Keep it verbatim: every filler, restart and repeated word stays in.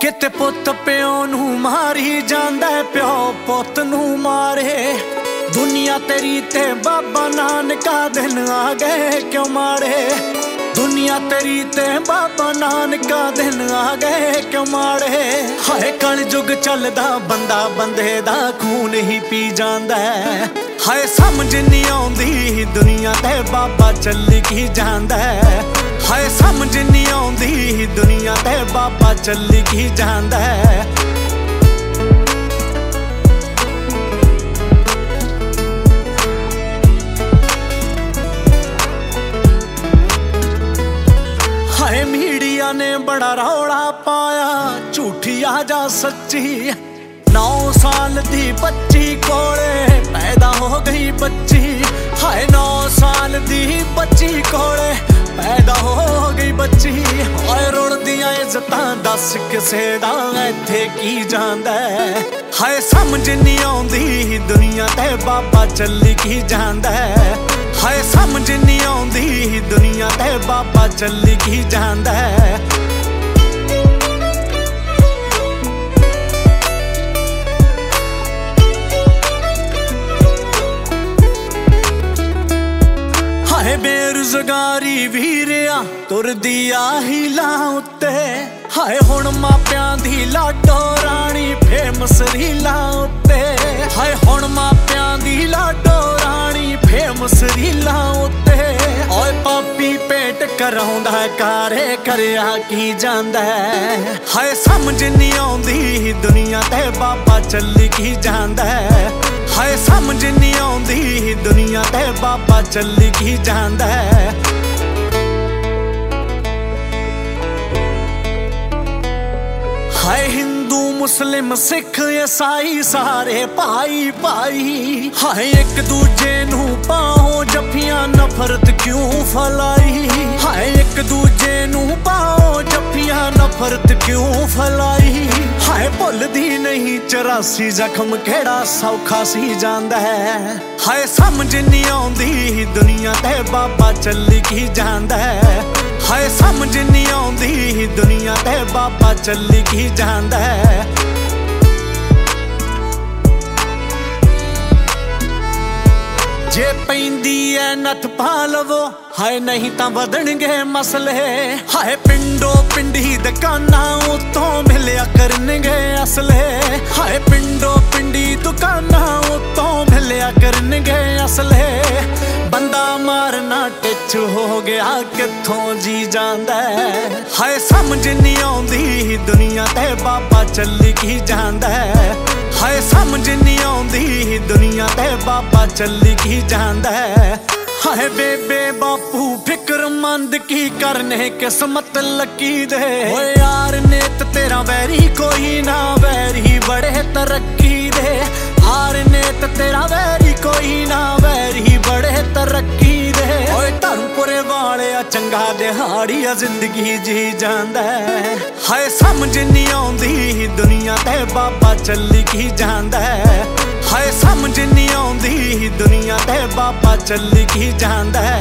किते पुत प्यो नू मारी जांदा प्यो पुत नू मारे। दुनिया तेरी ते बाबा नानका दिन आ गए क्यों मारे। दुनिया तेरी ते बाबा नानका दिन आ गए क्यों मारे। हाय कल जुग चलदा बंदा बंदे दा खून ही पी जांदा। हाय समझ नहीं आउंदी दुनिया ते बाबा चली की जांदा। हाय समझ नहीं आउंदी दुनिया ते बाबा चली की जांदा। हाय मीडिया ने बड़ा रौला पाया झूठी आ जा सच्ची। नौ साल दी बच्ची कोले पैदा हो गई बच्ची। हाय नौ साल दी बच्ची कोले पैदा हो गई बच्ची। हाय रुड़दियां इज्जतां दस किसे दा इत्थे की जांदा। हाय समझ नहीं आउंदी दुनिया ते बाबा चली की जांदा। हाय समझ नहीं आउंदी दुनिया ते बाबा चली की जांदा। हाय बेरोजगारी वीरिया तुरदी आही लां उत्ते। हाय हुण मापियां दी लाडो राणी फेमस रीलां उत्ते। हाय हुण मापियां दी लाडो राणी फेमस रीलां उत्ते। ओए पापी पेट कराउंदा कारे करया की जांदा। हाय समझ नहीं आउंदी दुनिया ते बाबा चली की जांदा। हाय समझ नहीं आउंदी दुनिया ते बाबा चली की जांदा। हाय हिंदू मुस्लिम सिख ईसाई सारे भाई भाई। हाय एक दूजे नू पाओ जफियां नफरत क्यों फैलाई। हाय एक दूजे नू पाओ जफियां नफरत क्यों फैलाई। हाय भुलदी नहीं चौरासी जख्म केड़ा सौखा सी जांदा है। हाय समझ नहीं आउंदी दुनिया ते बाबा चली की जांदा। हाय समझ नहीं आउंदी दुनिया ते बाबा चली की जांदा। जे पैंदी है नथ पा लवो हाय नहीं तां वधणगे मसले। हाय पिंडो पिंडी दुकानां उत्तों मिलिया करनगे असले। हाय पिंडो पिंडी दुकानां उत्तों मिलिया करनगे असले। बंदा मारना टिच हो गया कित्थों जी जांदा। हाय समझ नहीं आउंदी दुनिया ते बाबा चली की जांदा। हाय समझ नहीं आउंदी दुनिया ते बाबा चली की जांदा। हाय बेबे बापू फिक्रमंद की करने किस्मत लकी दे। ओ यार नेत तेरा वैरी कोई ना वैरी बड़े तरक्की दे। यार नेत तेरा वैरी कोई ना वैरी बड़े तरक्की दे। ओए धर्मपुरे वाले चंगा दिहाड़िया जिंदगी जी जांदा। हाय समझ नहीं आउंदी दुनिया ते बाबा चली की जांदा। हाय समझ नहीं आउंदी दुनिया ते बाबा चली की जांदा।